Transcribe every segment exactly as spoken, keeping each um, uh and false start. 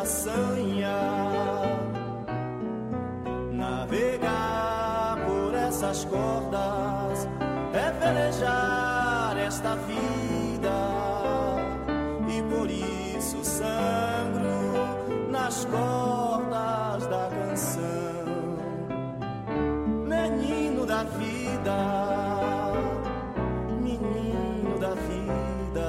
façanha. Navegar por essas cordas é velejar esta vida, e por isso sangro nas cordas da canção. Menino da vida, menino da vida.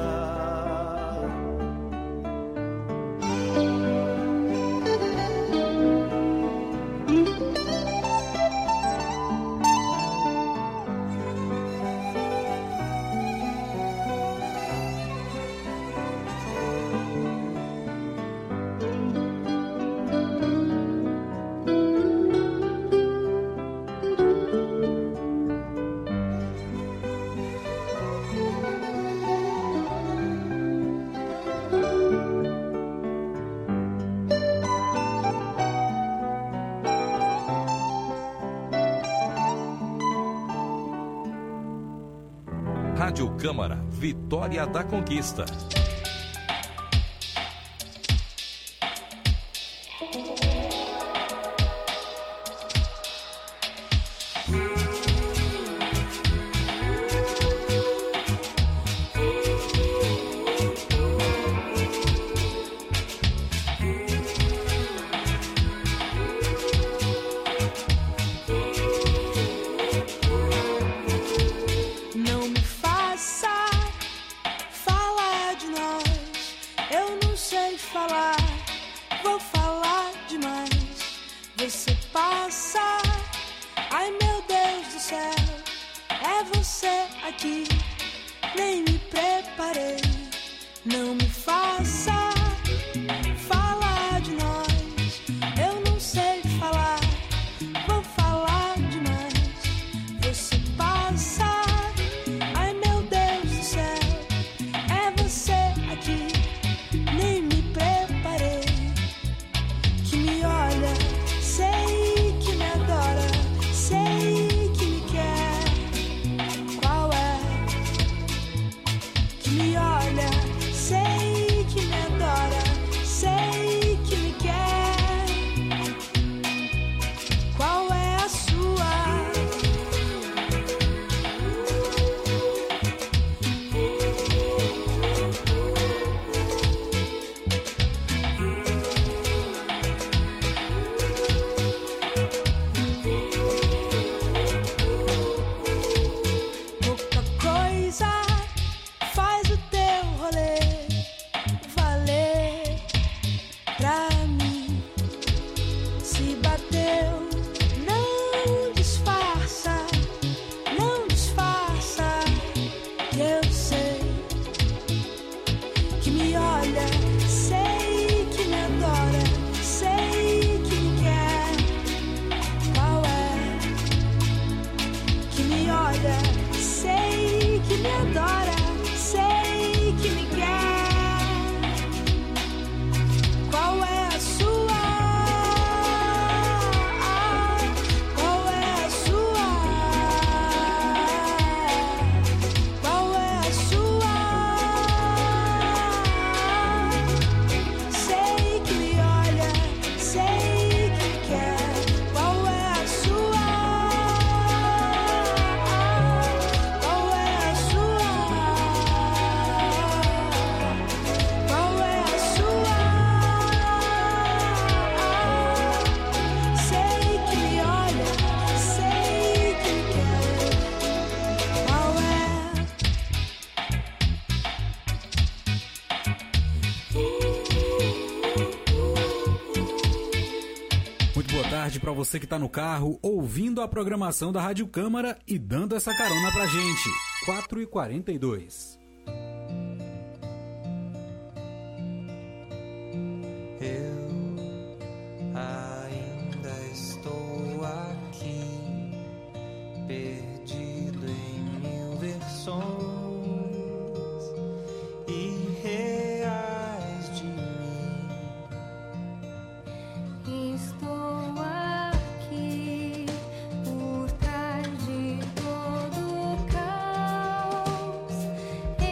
Rádio Câmara, Vitória da Conquista. Para você que está no carro, ouvindo a programação da Rádio Câmara e dando essa carona pra gente. quatro e quarenta e dois. Eu ainda estou aqui, perdido em mil versões irreais de mim. Estou aqui por trás de todo o caos.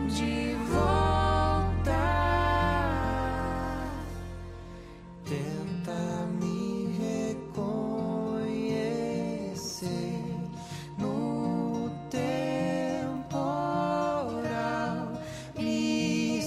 de volta. Tenta me reconhecer no temporal. Me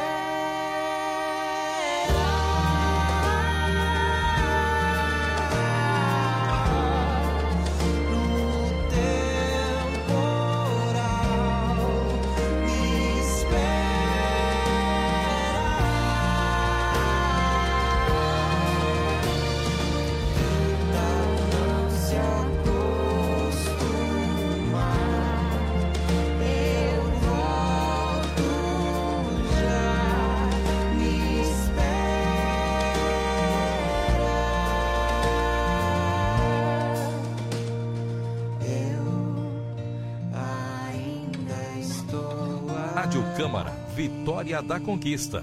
Rádio Câmara, Vitória da Conquista.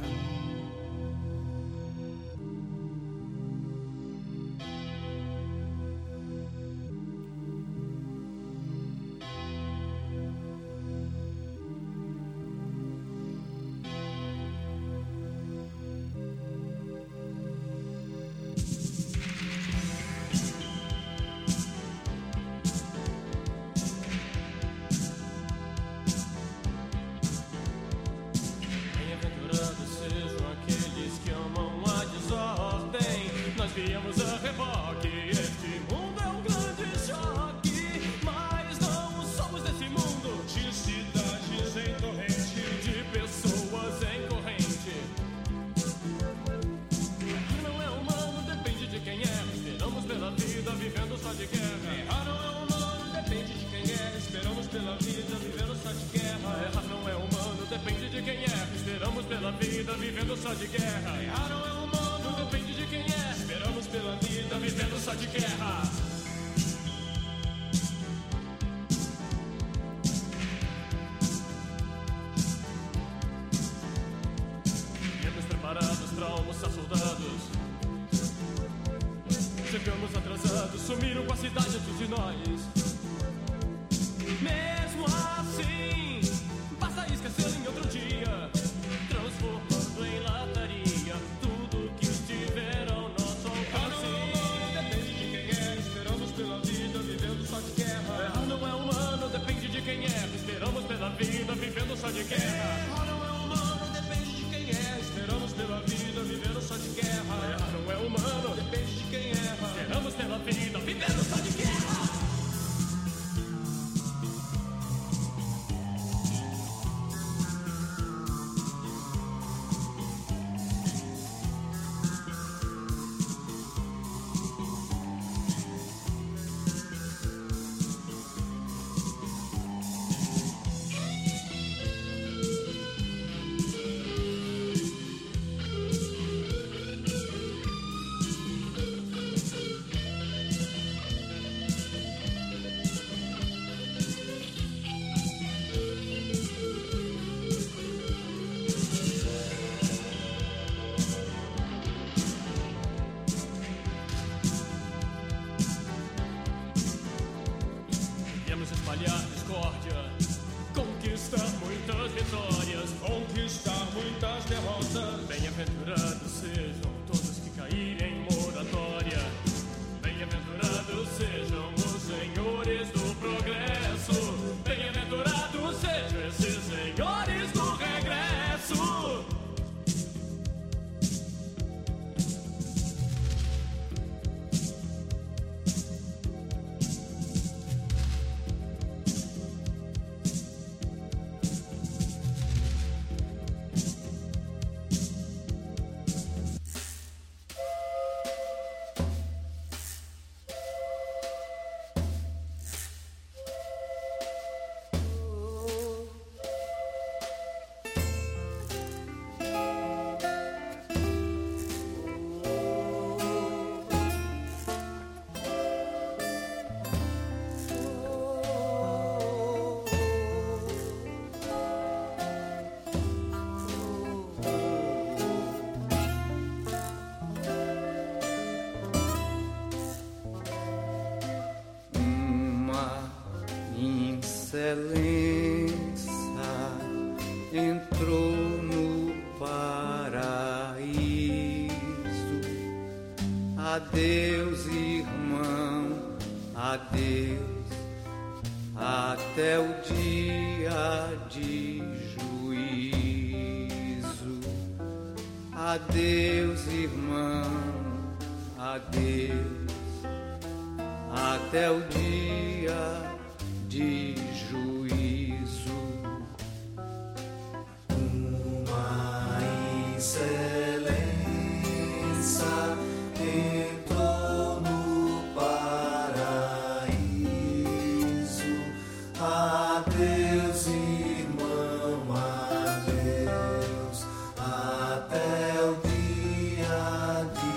Chegamos atrasados, sumiram com a cidade antes de nós. Mesmo assim, basta esquecer em outro dia, transformando em lataria tudo que estiver ao nosso alcance. Depende de quem é, esperamos pela vida, vivendo só de guerra. Errar não é humano, depende de quem é, esperamos pela vida, vivendo só de guerra. Errar não é humano, depende de quem é, esperamos pela vida, vivendo só de guerra. Errar não é humano, depende de quem erra, esperamos pela vida, vivendo só de guerra. Espalhar discórdia, conquistar muitas vitórias, conquistar muitas derrotas. Bem-aventurados sejam todos que caírem em moratória. Bem-aventurados sejam os senhores do progresso. Bem-aventurados sejam esses senhores do regresso. entrou no paraíso. Adeus, irmão, adeus, até o dia de juízo. Adeus, irmão, adeus, até o dia de juízo. Uma excelência entrou no paraíso. Adeus, irmão, adeus, até o dia de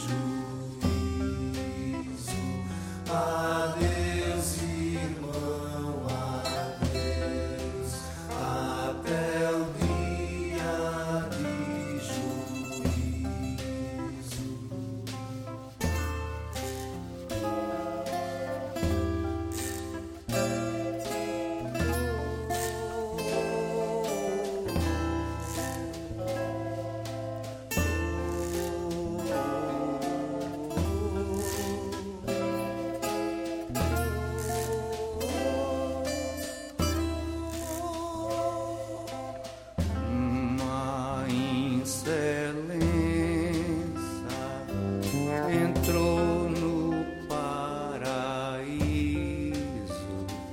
juízo. Adeus, irmão, adeus, até o dia de juízo. Uma excelência entrou no paraíso.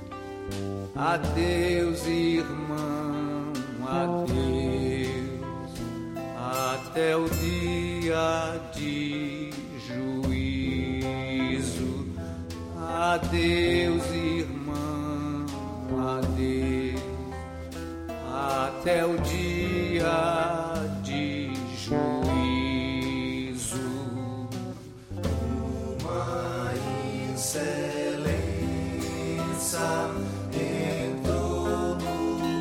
Adeus, irmão, adeus, até o dia de juízo. Adeus, irmão, adeus, até o dia de juízo. Uma excelência entrou no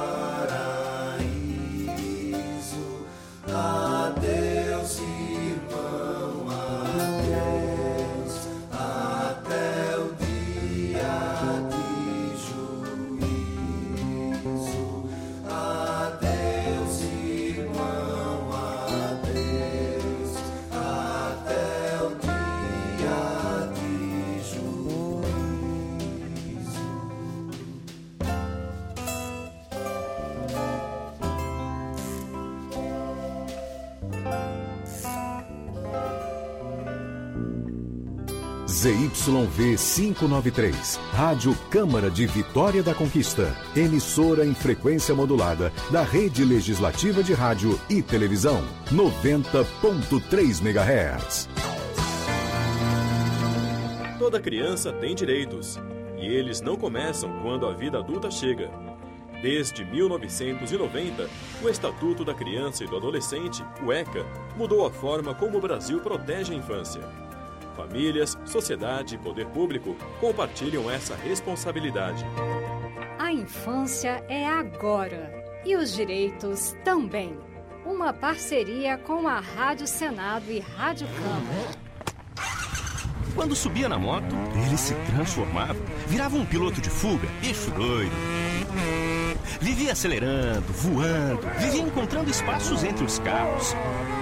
paraíso. Adeus, irmão, adeus, até o dia de juízo. Adeus, irmão, adeus, até o dia de juízo. Z Y V quinhentos e noventa e três, Rádio Câmara de Vitória da Conquista, emissora em frequência modulada da Rede Legislativa de Rádio e Televisão, noventa ponto três megahertz. Toda criança tem direitos, e eles não começam quando a vida adulta chega. Desde mil novecentos e noventa, o Estatuto da Criança e do Adolescente, o ECA, mudou a forma como o Brasil protege a infância. Famílias, sociedade e poder público compartilham essa responsabilidade. A infância é agora e os direitos também. Uma parceria com a Rádio Senado e Rádio Câmara. Quando subia na moto, ele se transformava, virava um piloto de fuga, eixo doido. Vivia acelerando, voando, vivia encontrando espaços entre os carros.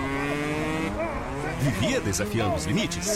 Vivia desafiando os limites.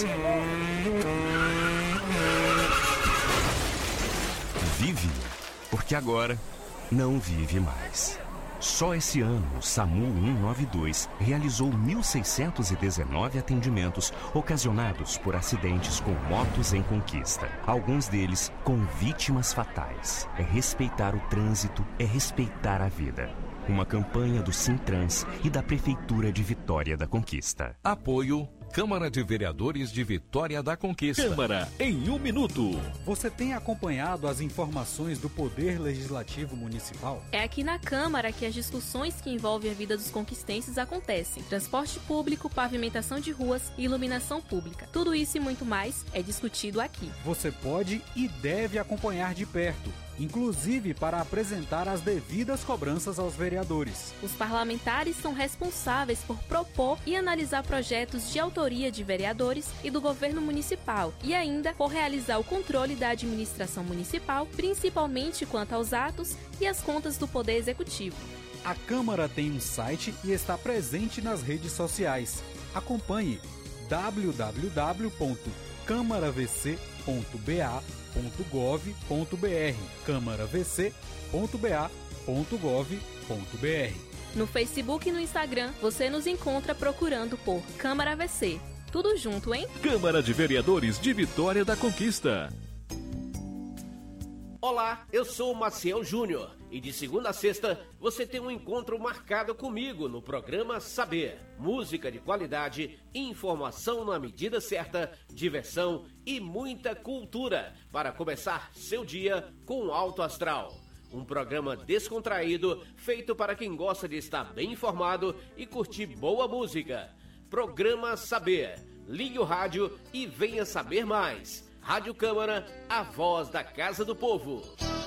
Vive, porque agora não vive mais. Só esse ano, o SAMU cento e noventa e dois realizou mil seiscentos e dezenove atendimentos ocasionados por acidentes com motos em conquista. Alguns deles com vítimas fatais. É respeitar o trânsito, é respeitar a vida. Uma campanha do Sintrans e da Prefeitura de Vitória da Conquista. Apoio Câmara de Vereadores de Vitória da Conquista. Câmara em um minuto. Você tem acompanhado as informações do Poder Legislativo Municipal? É aqui na Câmara que as discussões que envolvem a vida dos conquistenses acontecem. Transporte público, pavimentação de ruas e iluminação pública. Tudo isso e muito mais é discutido aqui. Você pode e deve acompanhar de perto, inclusive para apresentar as devidas cobranças aos vereadores. Os parlamentares são responsáveis por propor e analisar projetos de autoria de vereadores e do governo municipal e ainda por realizar o controle da administração municipal, principalmente quanto aos atos e às contas do Poder Executivo. A Câmara tem um site e está presente nas redes sociais. Acompanhe w w w ponto câmara v c ponto b a ponto gov ponto b r câmara v c ponto b a ponto gov ponto b r. No Facebook e no Instagram, você nos encontra procurando por Câmara V C. Tudo junto, hein? Câmara de Vereadores de Vitória da Conquista. Olá, eu sou o Maciel Júnior e de segunda a sexta você tem um encontro marcado comigo no programa Saber. Música de qualidade, informação na medida certa, diversão e muita cultura para começar seu dia com alto astral. Um programa descontraído, feito para quem gosta de estar bem informado e curtir boa música. Programa Saber. Ligue o rádio e venha saber mais. Rádio Câmara, a voz da Casa do Povo.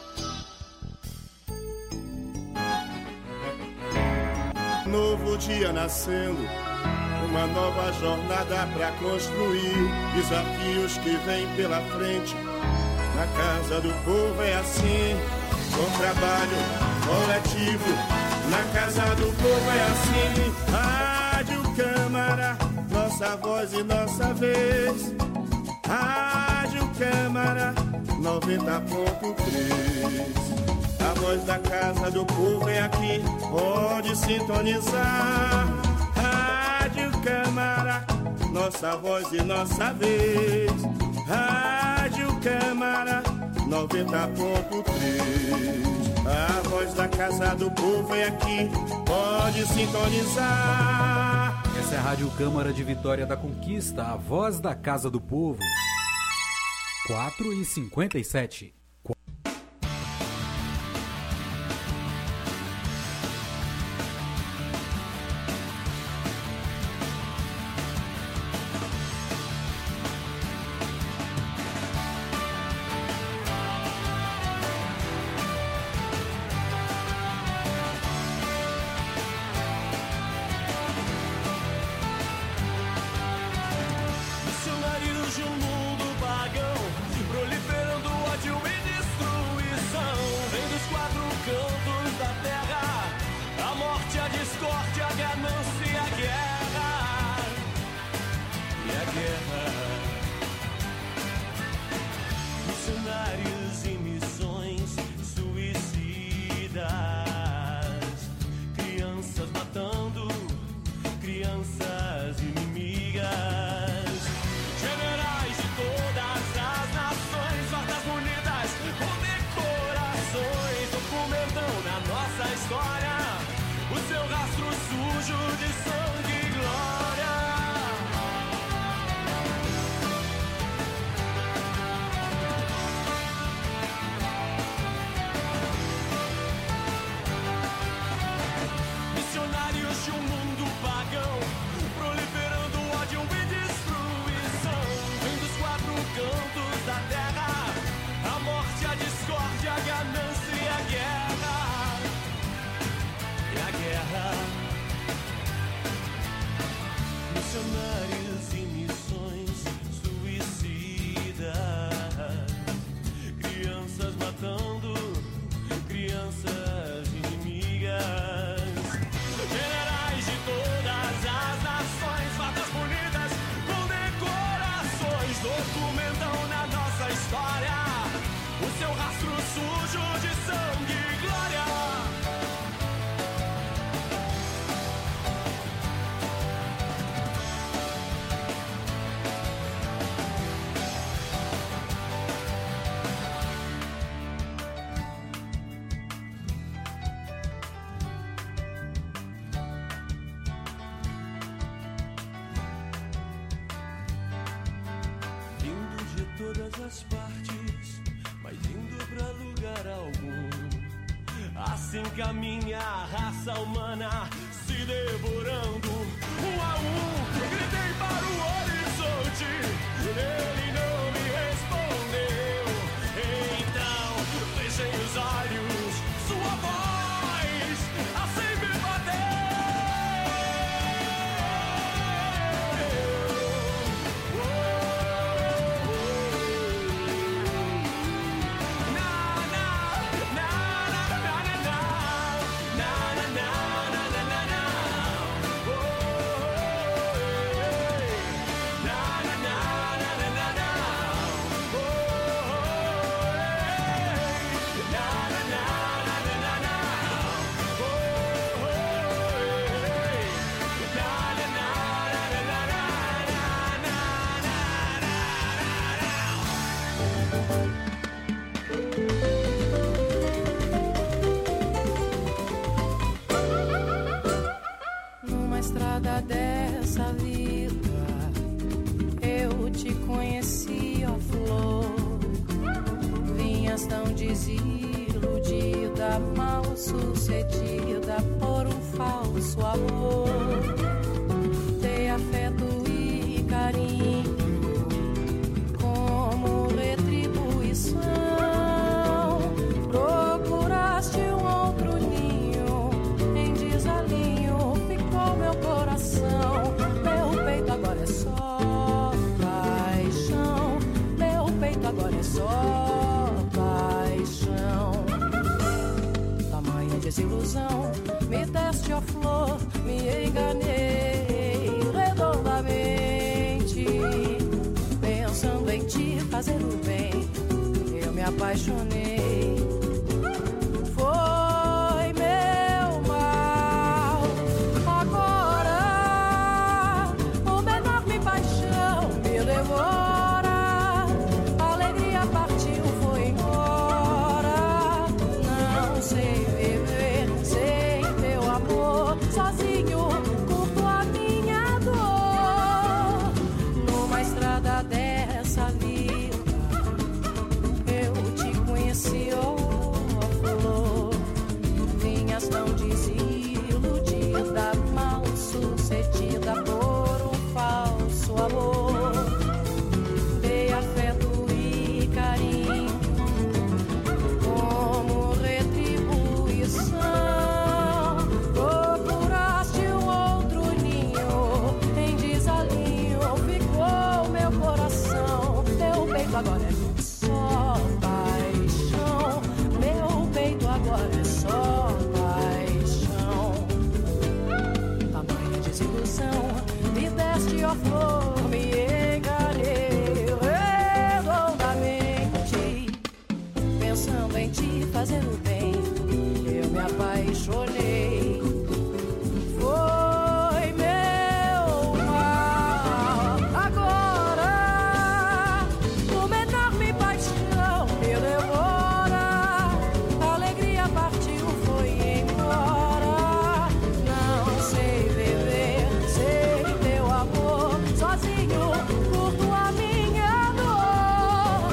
Novo dia nascendo, uma nova jornada pra construir. Desafios que vêm pela frente, na Casa do Povo é assim. Com trabalho coletivo, na Casa do Povo é assim. Rádio Câmara, nossa voz e nossa vez. Rádio Câmara noventa ponto três. A voz da Casa do Povo é aqui, pode sintonizar. Rádio Câmara, nossa voz e nossa vez. Rádio Câmara noventa ponto três. A voz da Casa do Povo é aqui, pode sintonizar. Essa é a Rádio Câmara de Vitória da Conquista, a voz da Casa do Povo. quatro e cinquenta e sete. Todas as partes, mas indo pra lugar algum. Assim caminha a raça humana, se devorando um a um. Gritei para o horizonte, ele não me respondeu. Então fechei os olhos, sua voz assim me bateu. Na, na, na, na, na, na, na, na, na. desiludida, mal sucedida por um falso amor. Dei afeto e carinho como retribuição. Procuraste um outro ninho, em desalinho ficou meu coração. Meu peito agora é só paixão. Meu peito agora é só paixão. Tamanha desilusão, me deste a flor, me enganei redondamente. Pensando em te fazer o bem, eu me apaixonei. Foi meu mal. Agora uma enorme paixão me devora. A alegria partiu, foi embora. Não sei viver sem teu amor. Sozinho curto a minha dor. Numa estrada dessa vida eu te conheci, ó flor. Vinhas tão desiludida, mal sucedida por um falso amor. Dei afeto e carinho como retribuição. Procuraste um outro ninho, em desalinho ficou meu coração. Meu peito agora é só paixão. Meu peito agora é só paixão. Tamanha desilusão, me deste a flor, me enganei redondamente. Pensando em te fazer o bem, eu me apaixonei. Foi meu mal. Agora uma enorme paixão me devora. A alegria partiu, foi embora. Não sei viver sem teu amor. Sozinho curto a minha dor.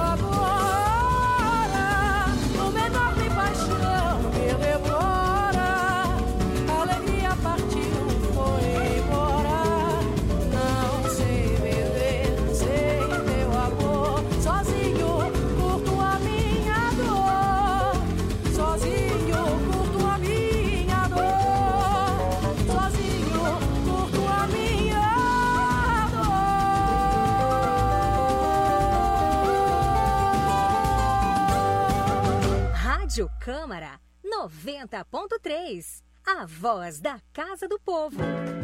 Agora uma enorme paixão me devora. A alegria partiu, foi embora. Não sei viver sem teu amor. Sozinho curto a minha dor. Sozinho curto a minha dor. Sozinho curto a minha dor. Rádio Câmara noventa ponto três. A voz da Casa do Povo.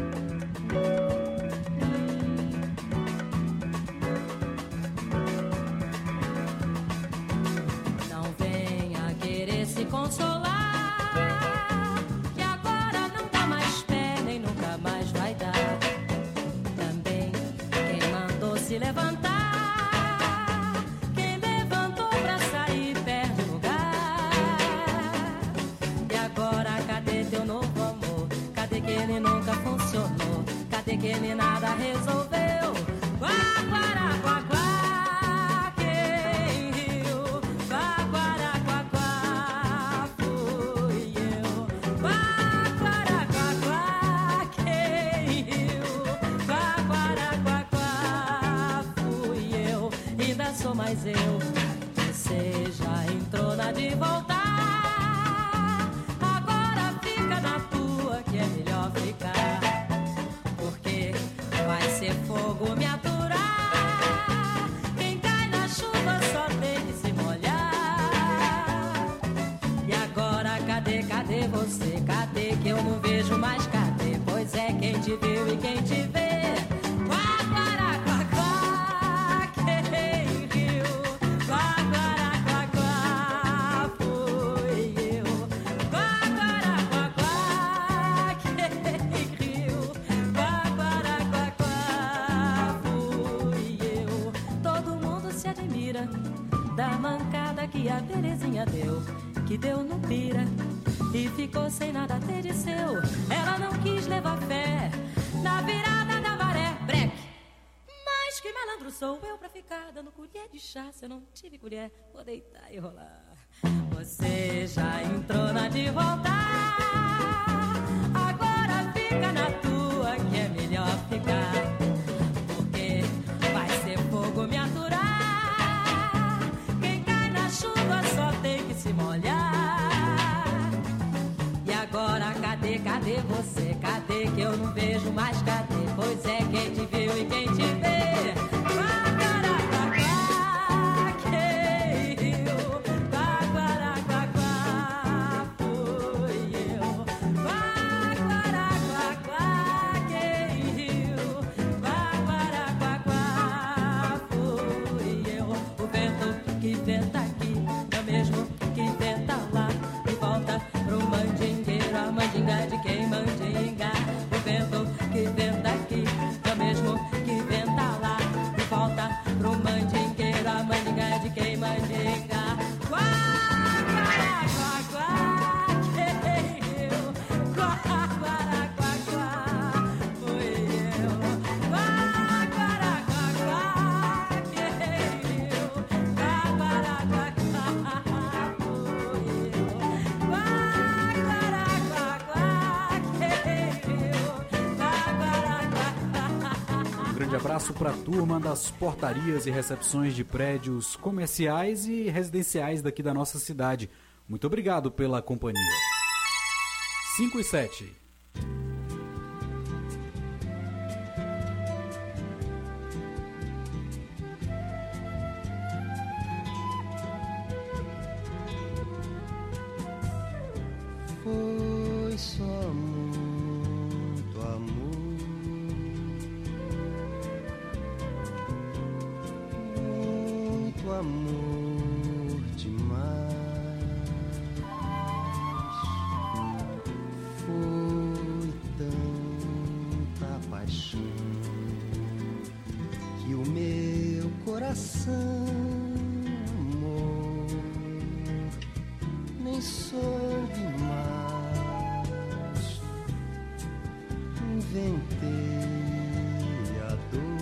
Não venha querer se consolar, que agora não dá mais pé, nem nunca mais vai dar. Também quem mandou se levantar, quem levantou pra sair, perde o lugar. E agora cadê teu novo amor? Cadê que ele nunca funcionou? Cadê que ele nada resolveu? Quá, quará, quá, quá, quem riu? Quá, quará, quá, quá, fui eu. Quá, quará, quá, quá, quem riu? Quá, quará, quá, quá, fui eu. Ainda sou mais eu. Você já entrou na de voltar. Agora fica na tua, que é melhor ficar. Porque vai ser fogo me aturar. Quem cai na chuva só tem que se molhar. E agora cadê, cadê você? Cadê que eu não vejo mais? Cadê? Pois é, quem te viu e quem te vê. Quá, quará, quá, quá, quem riu? Quá, quará, quá, quá, fui eu. Quá, quará, quá, quá, quem riu? Quá, quará, quá, quá, fui eu. Todo mundo se admira da mancada que a Terezinha deu, que deu no pira e ficou sem nada ter de seu. Ela não quis levar fé na virada da maré. Breque! Mas que malandro sou eu pra ficar dando colher de chá se eu não tive colher? Vou deitar e rolar. Você já entrou na de voltar. Agora fica na tua, que é melhor ficar. Porque vai ser fogo me aturar. Quem cai na chuva só tem que se molhar. E agora cadê, cadê você? Cadê que eu não vejo mais? Cadê? Pois é, quem te viu e quem te vê. Abraço para a turma das portarias e recepções de prédios comerciais e residenciais daqui da nossa cidade. Muito obrigado pela companhia. cinco e sete. Foi só muito amor. Amor demais, foi tanta paixão que o meu coração, amor, nem soube mais. Inventei a dor.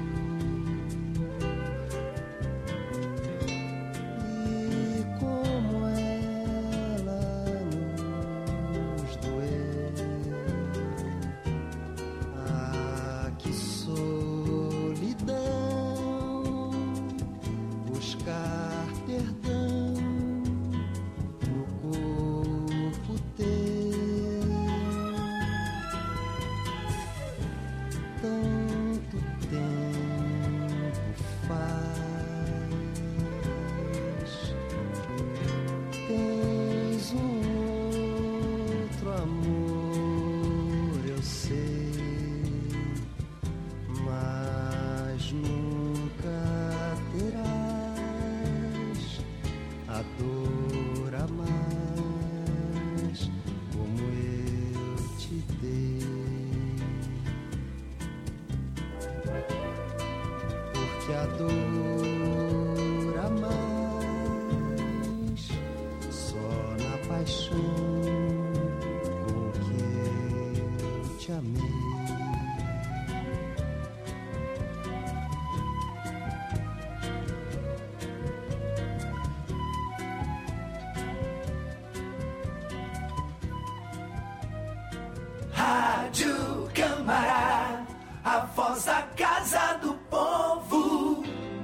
Rádio Câmara, a voz da Casa do Povo.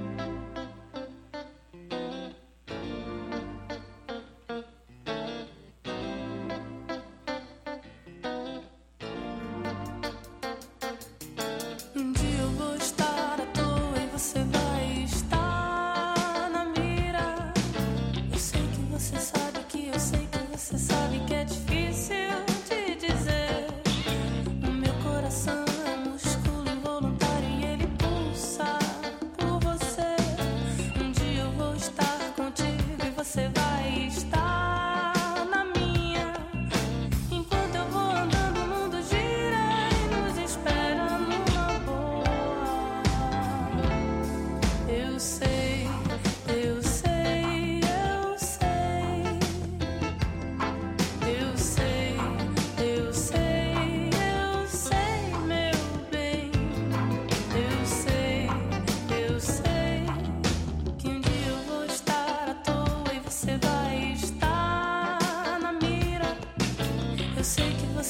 Um dia eu vou estar à toa e você vai estar na mira. Eu sei que você sabe que eu sei que você sabe que é difícil de dizer. O meu coração é músculo involuntário e ele pula.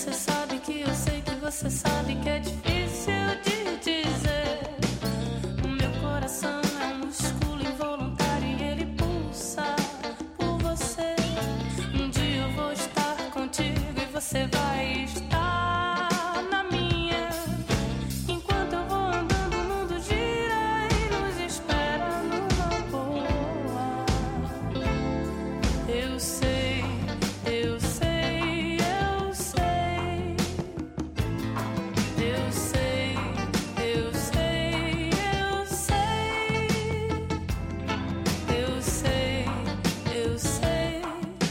você sabe que eu sei que você sabe que é difícil de dizer. O meu coração é um músculo involuntário e ele pulsa por você. Um dia eu vou estar contigo e você vai estar na minha. Enquanto eu vou andando, o mundo gira e nos espera numa boa. Eu sei, eu sei, eu sei. Eu sei, eu sei, eu sei. Eu sei, eu sei.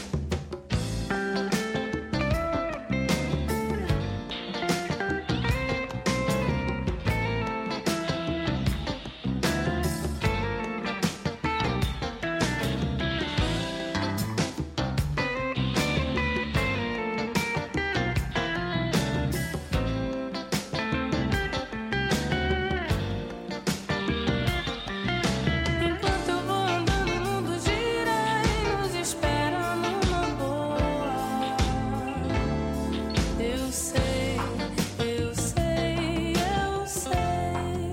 Enquanto eu vou andando, o mundo gira e nos espera numa boa. Eu sei, eu sei, eu sei.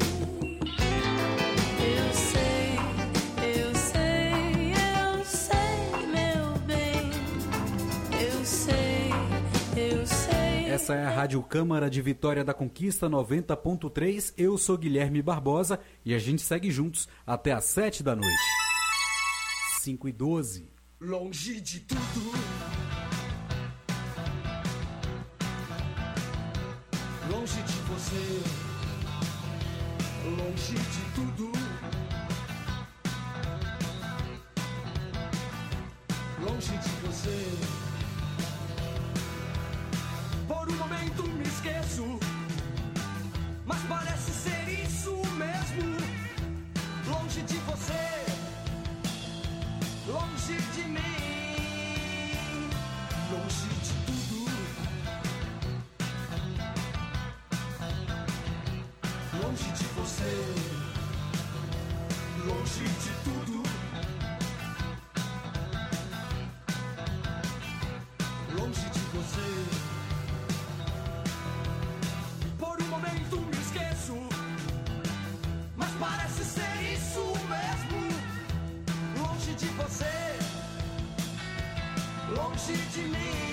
Eu sei, eu sei, eu sei, meu bem. Eu sei, eu sei. Essa é a Rádio Câmara de Vitória da Conquista noventa ponto três. Eu sou Guilherme Barbosa e a gente segue juntos até às sete da noite. cinco e doze. Longe de tudo, longe de você, longe de tudo, longe de você. Por um momento me esqueço, mas parece ser isso mesmo. Longe de você, longe de mim, longe de tudo, longe de você, longe de tudo, longe de você. Por um momento me esqueço, mas parece ser isso mesmo. Longe de você, longe de mim.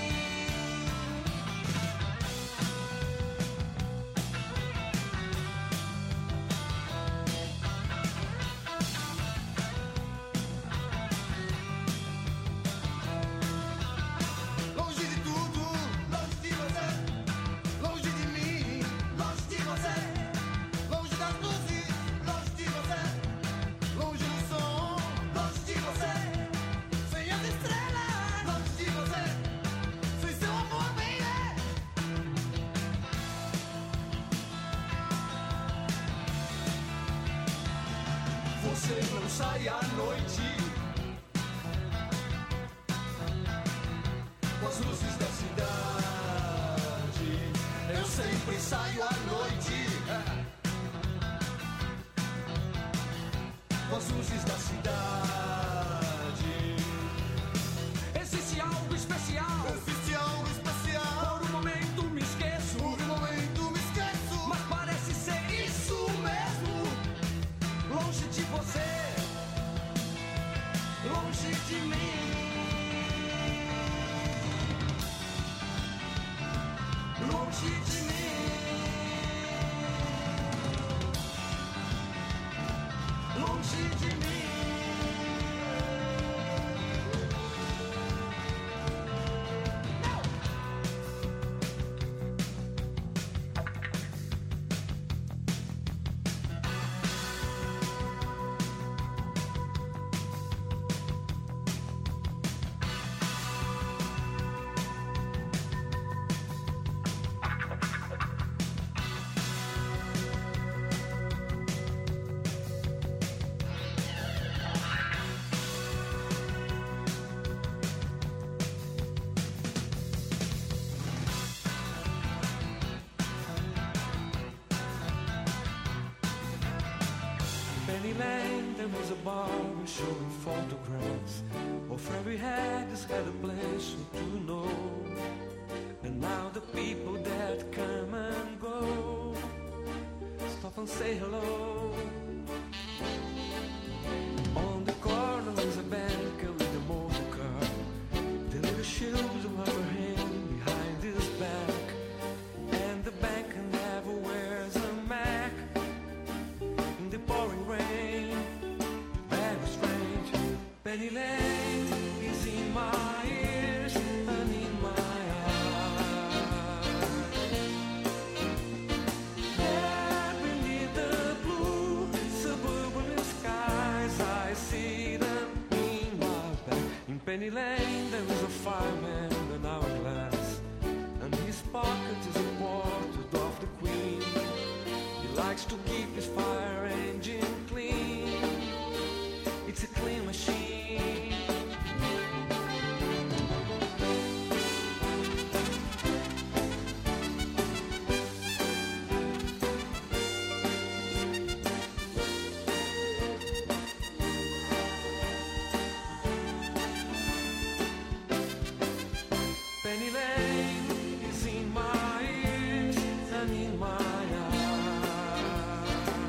Longe de tudo, longe de você, longe de mim, longe de você, longe das luzes, longe de você, longe do som, longe de você, sem as estrelas, longe de você, sem seu amor, baby. Você não sai à noite com as luzes da cidade. Eu sempre saio à noite com as luzes da cidade. Existe algo especial, existe algo especial. Por um momento me esqueço, por um momento me esqueço, mas parece ser isso mesmo. Longe de você, longe de mim. Longe de mim, longe de mim. Penny Lane, there was a bar showing photographs of every head has had a place to know. And now Penny Lane, there is a fireman in an hourglass, and his pocket is a portrait of the Queen. He likes to keep his fire engine clean. It's a clean machine. Penny Lane is in my ears and in my eyes.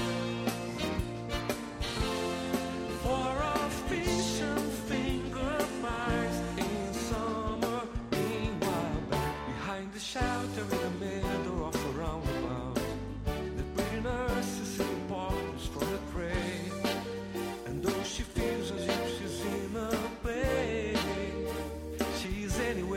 For a fish and finger pies in summer, in wild back, behind the shelter in the middle of a roundabout, the pretty nurse is sitting bottles for the prey, and though she feels as if she's in a play, she's anyway.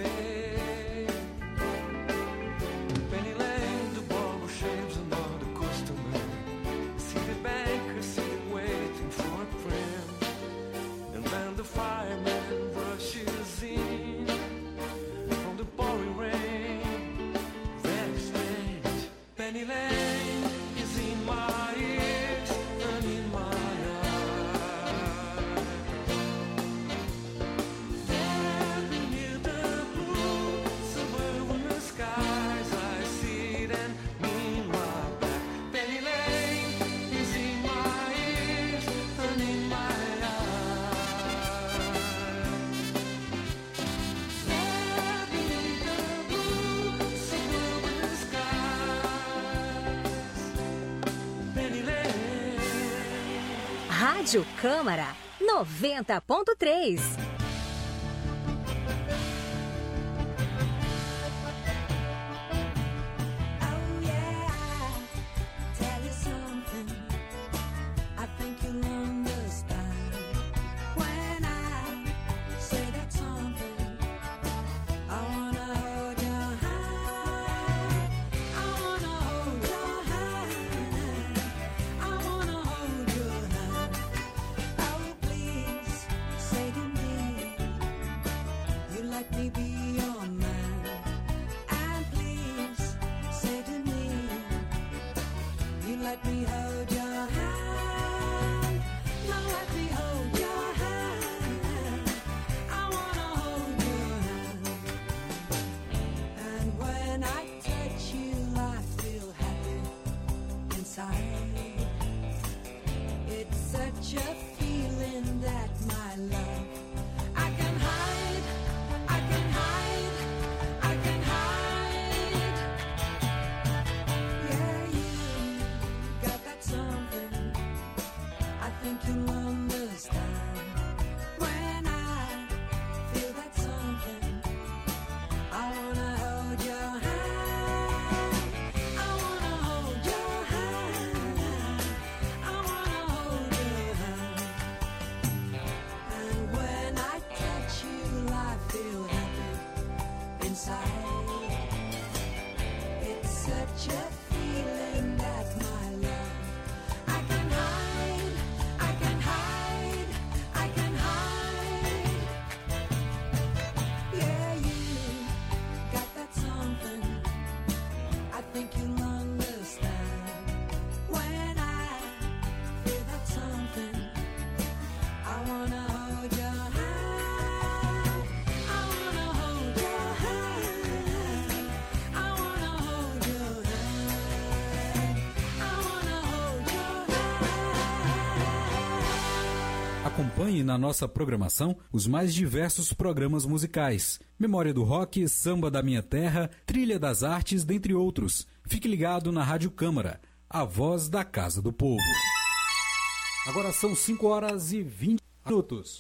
Penny Lane, the barber shaves another customer. See the banker sitting waiting for a friend, and then the fireman rushes in from the pouring rain. Very strange. Penny Lane is in my ears and in my eyes. There beneath the blue suburban skies, I sit and mean my back. Penny Lane is in my ears and in my eyes. There beneath the blue suburban skies, Penny Lane. Rádio Câmara noventa ponto três. Tell you something, I think you'll understand when I say that something. I wanna hold your hand, I wanna hold your hand, I wanna hold your hand. Oh, please say to me, you let me be your man. And please say to me, you let me hold your hand. Now let me hold your hand. I wanna hold your hand. And when I touch you, I feel happy inside. It's such a feeling that my love, I can hide, I can hide, I can hide. Yeah, you got that something, I think you'll understand. When I feel that something, I wanna hold your hand. I wanna hold your hand. I wanna hold your hand. And when I touch you, I feel happy inside. It's such a feeling that my love, I can hide, I can hide, I can hide. Yeah, you got that something, I think you'll understand. When I feel that something, I wanna hold your hand. I wanna hold your hand. I wanna hold your hand. I wanna hold your hand. Acompanhe na nossa programação os mais diversos programas musicais. Memória do Rock, Samba da Minha Terra, Trilha das Artes, dentre outros. Fique ligado na Rádio Câmara, a voz da Casa do Povo. Agora são cinco horas e vinte minutos.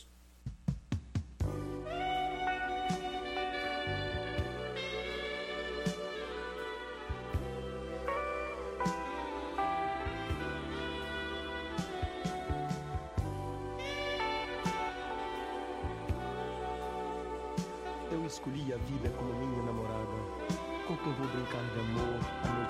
Eu escolhi a vida como minha namorada, com quem vou brincar de amor a noite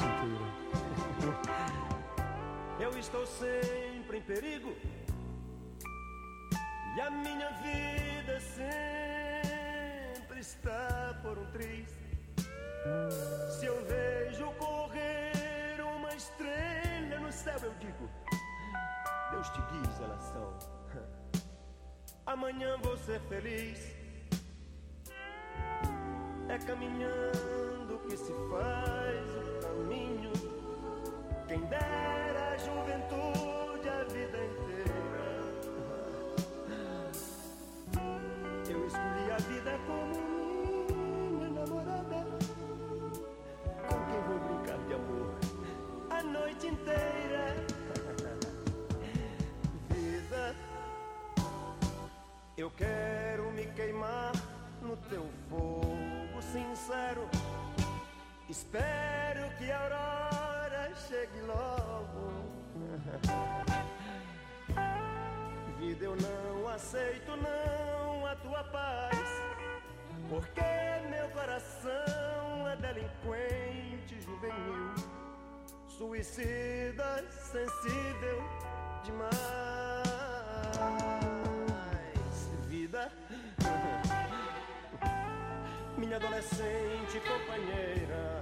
inteira. Eu estou sempre em perigo, E a minha vida sempre está por um triz. Se eu vejo correr uma estrela no céu, eu digo: Deus te guie, relação. Amanhã vou ser feliz. É caminhando que se faz o caminho. Quem dera a juventude a vida inteira. Eu escolhi a vida como minha namorada, com quem vou brincar de amor a noite inteira. Vida, eu quero me queimar no teu fogo sincero. Espero que a aurora chegue logo. Vida, eu não aceito não a tua paz, porque meu coração é delinquente juvenil, suicida, sensível demais. Vida, minha adolescente companheira,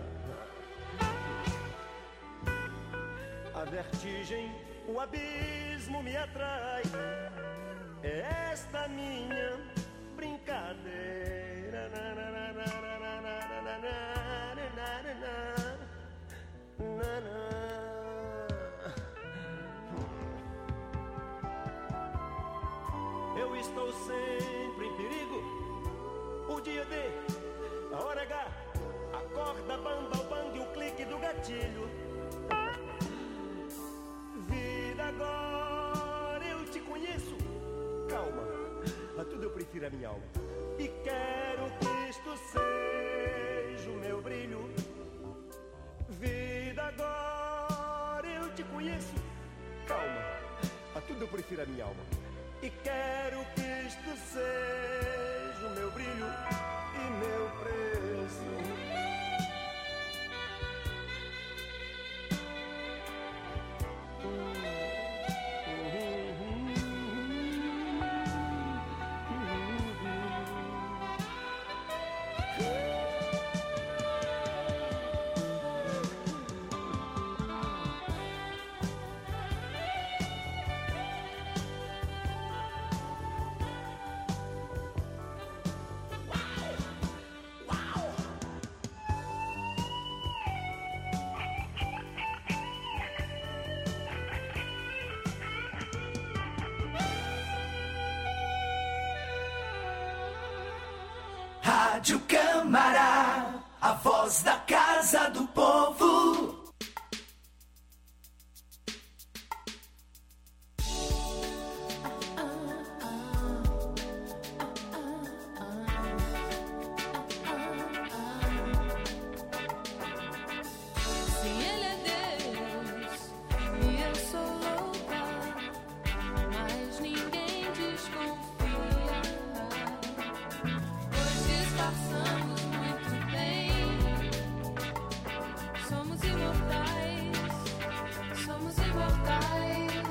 a vertigem, o abismo me atrai. É esta minha brincadeira. Eu estou sempre em perigo. O dia D, a hora H, a corda bamba, o bang, o clique do gatilho. Vida, agora eu te conheço. Calma, a tudo eu prefiro a minha alma. E quero que isto seja o meu brilho. Vida, agora eu te conheço. Calma, a tudo eu prefiro a minha alma. E quero que isto seja o meu brilho e meu preço. Rádio Câmara, a voz da Casa do Povo. Sim, ele é Deus e eu sou louca, mas ninguém desconfia, pois disfarçamos muito bem. Somos imortais, somos imortais.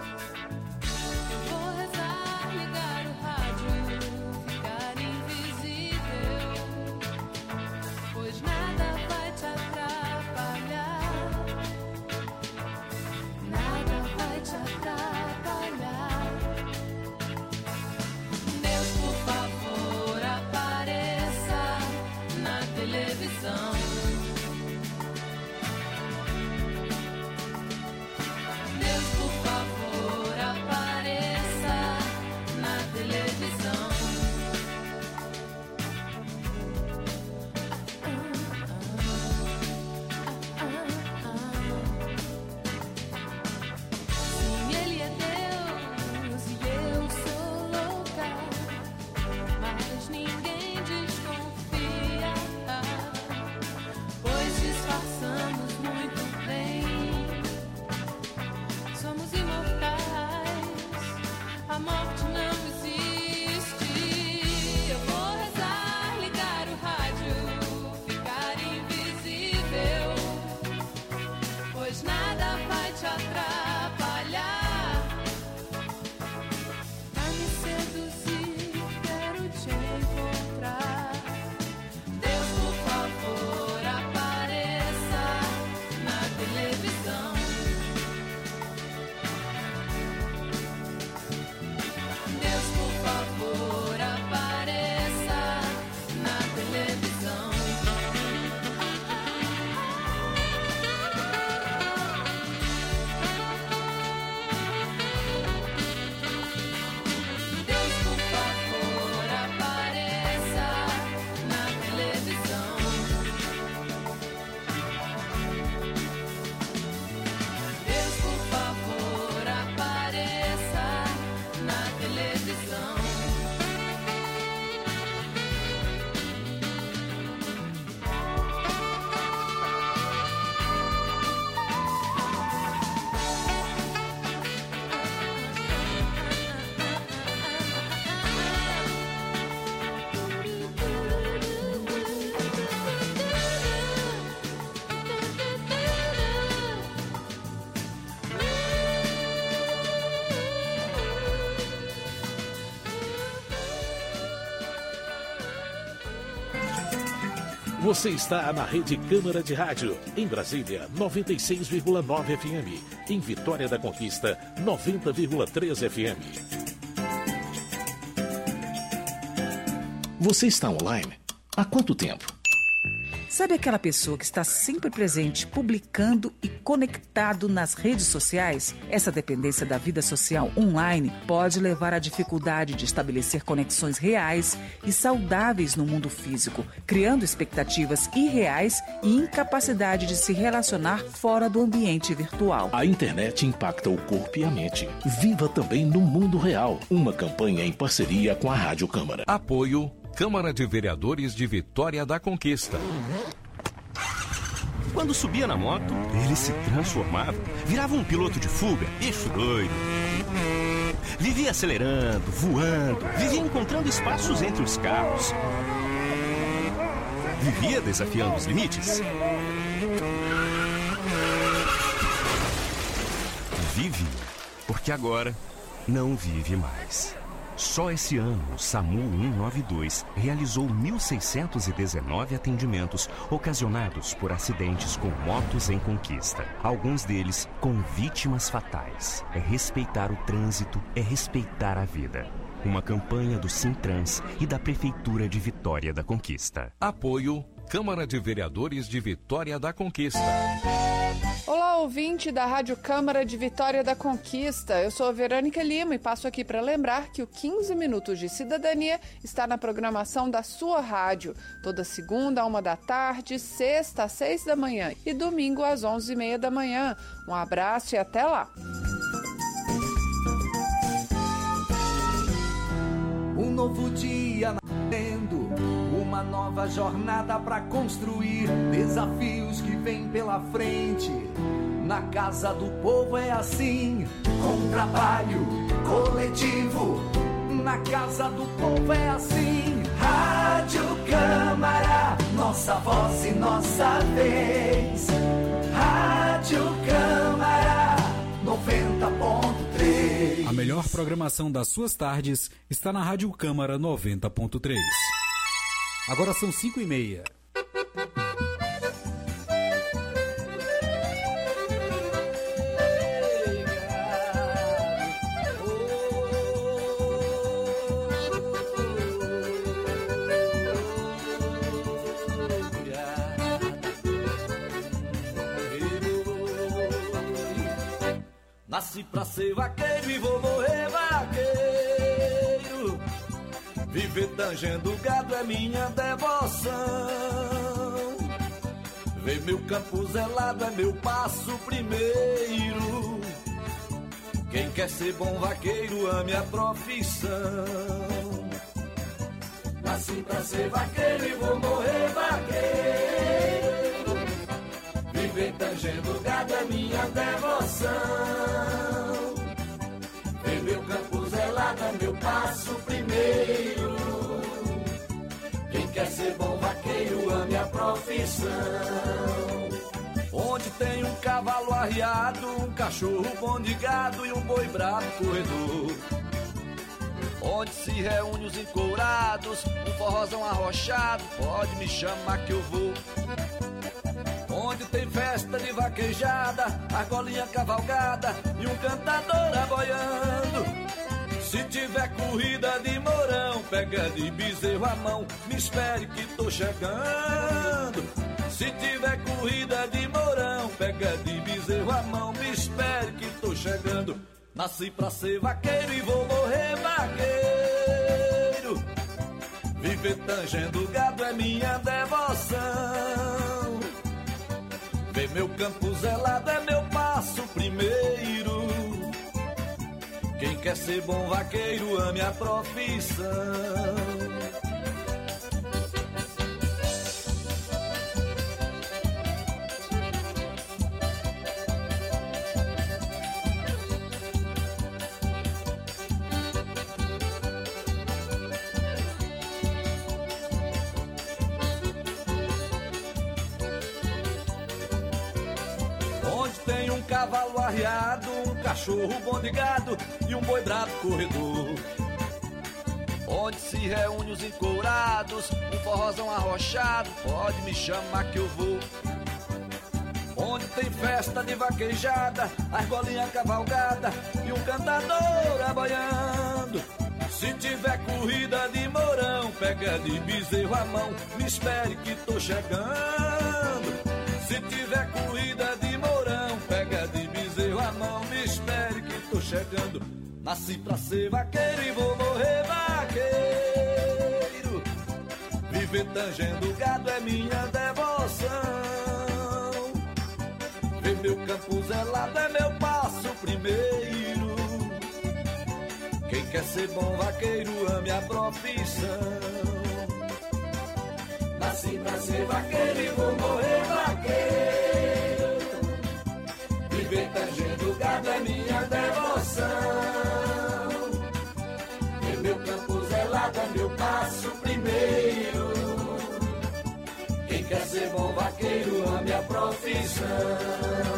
Vou rezar, ligar o rádio, ficar invisível, pois nada vai te atrapalhar. Nada vai te atrapalhar. Deus, por favor, apareça na televisão. Deus, por favor, apareça na televisão. Sim, ele é Deus e eu sou louca, mas ninguém desconfia, pois disfarçamos muito bem. Somos imortais, a morte não existe. Eu vou rezar, ligar o rádio, ficar invisível, pois nada vai te atrapalhar. Vai me seduzir. Você está na Rede Câmara de Rádio, em Brasília, noventa e seis vírgula nove F M. Em Vitória da Conquista, noventa vírgula três F M. Você está online? Há quanto tempo? Sabe aquela pessoa que está sempre presente, publicando e conectado nas redes sociais? Essa dependência da vida social online pode levar à dificuldade de estabelecer conexões reais e saudáveis no mundo físico, criando expectativas irreais e incapacidade de se relacionar fora do ambiente virtual. A internet impacta o corpo e a mente. Viva também no mundo real. Uma campanha em parceria com a Rádio Câmara. Apoio Câmara de Vereadores de Vitória da Conquista. Quando subia na moto, ele se transformava, virava um piloto de fuga, bicho doido. Vivia acelerando, voando, vivia encontrando espaços entre os carros. Vivia desafiando os limites. Vive, porque agora não vive mais. Só esse ano, o SAMU cento e noventa e dois realizou mil seiscentos e dezenove atendimentos ocasionados por acidentes com motos em conquista. Alguns deles com vítimas fatais. É respeitar o trânsito, é respeitar a vida. Uma campanha do Sintrans e da Prefeitura de Vitória da Conquista. Apoio Câmara de Vereadores de Vitória da Conquista. Olá, ouvinte da Rádio Câmara de Vitória da Conquista. Eu sou a Verônica Lima e passo aqui para lembrar que o quinze Minutos de Cidadania está na programação da sua rádio. Toda segunda, a uma da tarde, sexta às seis da manhã e domingo às onze e meia da manhã. Um abraço e até lá. Um novo dia nascendo, uma nova jornada pra construir, desafios que vêm pela frente. Na casa do povo é assim, com trabalho coletivo. Na casa do povo é assim. Rádio Câmara, nossa voz e nossa vez. Rádio Câmara, noventa ponto três. A melhor programação das suas tardes está na Rádio Câmara noventa ponto três. Agora são cinco e meia. Nasci pra ser vaqueiro e vou morrer vaqueiro. Viver tangendo gado é minha devoção. Ver meu campo zelado é meu passo primeiro. Quem quer ser bom vaqueiro ame a profissão. Nasci pra ser vaqueiro e vou morrer vaqueiro. Viver tangendo gado é minha devoção. Ver meu campo zelado é meu passo primeiro. Quem quer ser bom vaqueiro ame a profissão. Onde tem um cavalo arriado, um cachorro bom de gado e um boi bravo corredor. Onde se reúne os encourados, um forrozão arrochado, pode me chamar que eu vou. Onde tem festa de vaquejada, argolinha cavalgada e um cantador aboiando. Se tiver corrida de mourão, pega de bezerro a mão, me espere que tô chegando. Se tiver corrida de mourão, pega de bezerro a mão, me espere que tô chegando. Nasci pra ser vaqueiro e vou morrer vaqueiro. Viver tangendo gado é minha devoção. Ver meu campo zelado é meu passo primeiro. Quem quer ser bom vaqueiro ame a profissão. Tem um cavalo arriado, um cachorro bom de gado e um boi bravo corredor. onde se reúne os encourados, um forrozão arrochado, pode me chamar que eu vou. Onde tem festa de vaquejada, argolinha cavalgada e um cantador aboiando. Se tiver corrida de mourão, pega de bezerro a mão, me espere que tô chegando. Se tiver corrida de mourão, pega de bezerro a mão, me espere que tô chegando. Nasci pra ser vaqueiro e vou morrer vaqueiro. Viver tangendo gado é minha devoção. Ver meu campo zelado é meu passo primeiro. Quem quer ser bom vaqueiro, ame a profissão. Nasci pra ser vaqueiro e vou morrer vaqueiro. Viver tangendo gado é minha devoção. Ver meu campo zelado é meu passo primeiro. Quem quer ser bom vaqueiro, ame a profissão.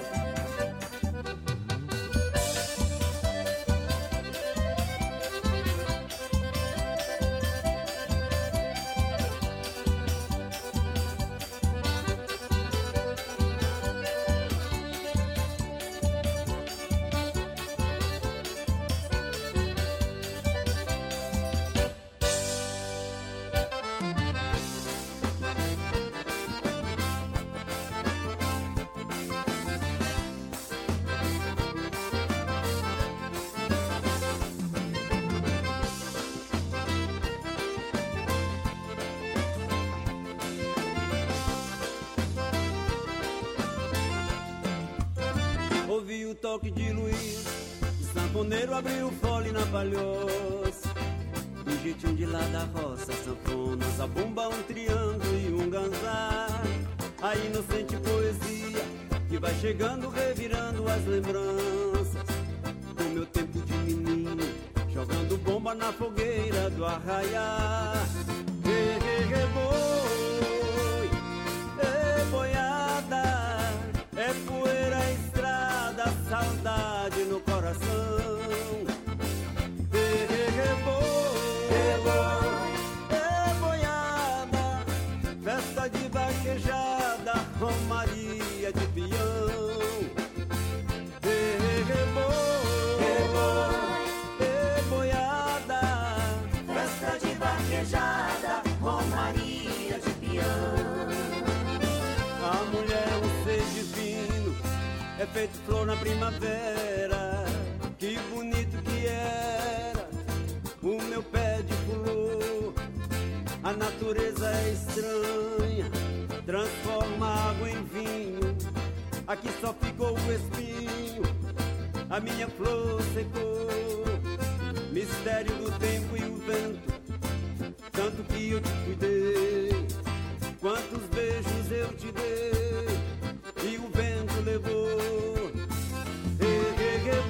Ouvi o toque de Luiz, o sanfoneiro abriu o fole na palhoça. Do jeitinho de lá da roça, sanfonas, a bomba, um triângulo e um ganzá. A inocente poesia que vai chegando, revirando as lembranças do meu tempo de menino, jogando bomba na fogueira do arraiá. Re, re, re, boi, e boiada, é poeira, estrada, saudade no coração. Re, re, re, boi, e boiada, festa de vaquejada, romaria de peão. Re, re, re, boi, e boiada, festa de vaquejada, romaria de peão. A mulher é um ser divino, é feito flor na primavera. Que bonito que era o meu pé de flor. A natureza é estranha, transforma água em vinho. Aqui só ficou o espinho, a minha flor secou. Mistério do tempo e o vento, tanto que eu te cuidei. Quantos beijos eu te dei e o vento levou. E, e, e,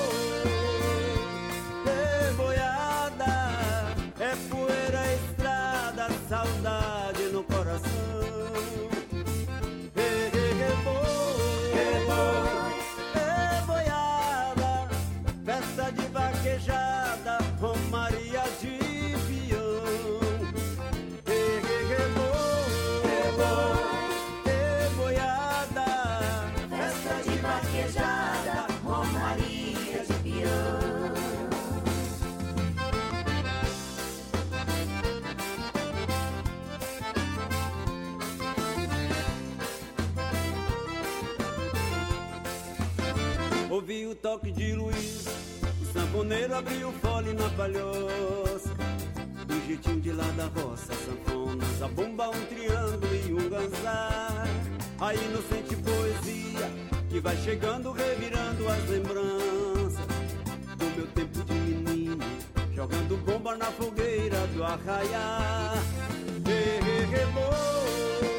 boi, e boiada, é poeira, estrada, saudade no coração. E, e, e, boi, e, boi, e boiada, festa de vaquejada, romaria de peão. E, e, e, boi, e, boi, e boiada, festa de vaquejada, romaria de peão. Ouvi o toque de Luiz, o sanfoneiro abriu o fole na palhoça. Do jeitinho de lá da roça, sanfonas, a bomba, um triângulo e um ganzá. A inocente poesia que vai chegando, revirando as lembranças do meu tempo de menino, jogando bomba na fogueira do arraiá. Re, re, re, boi,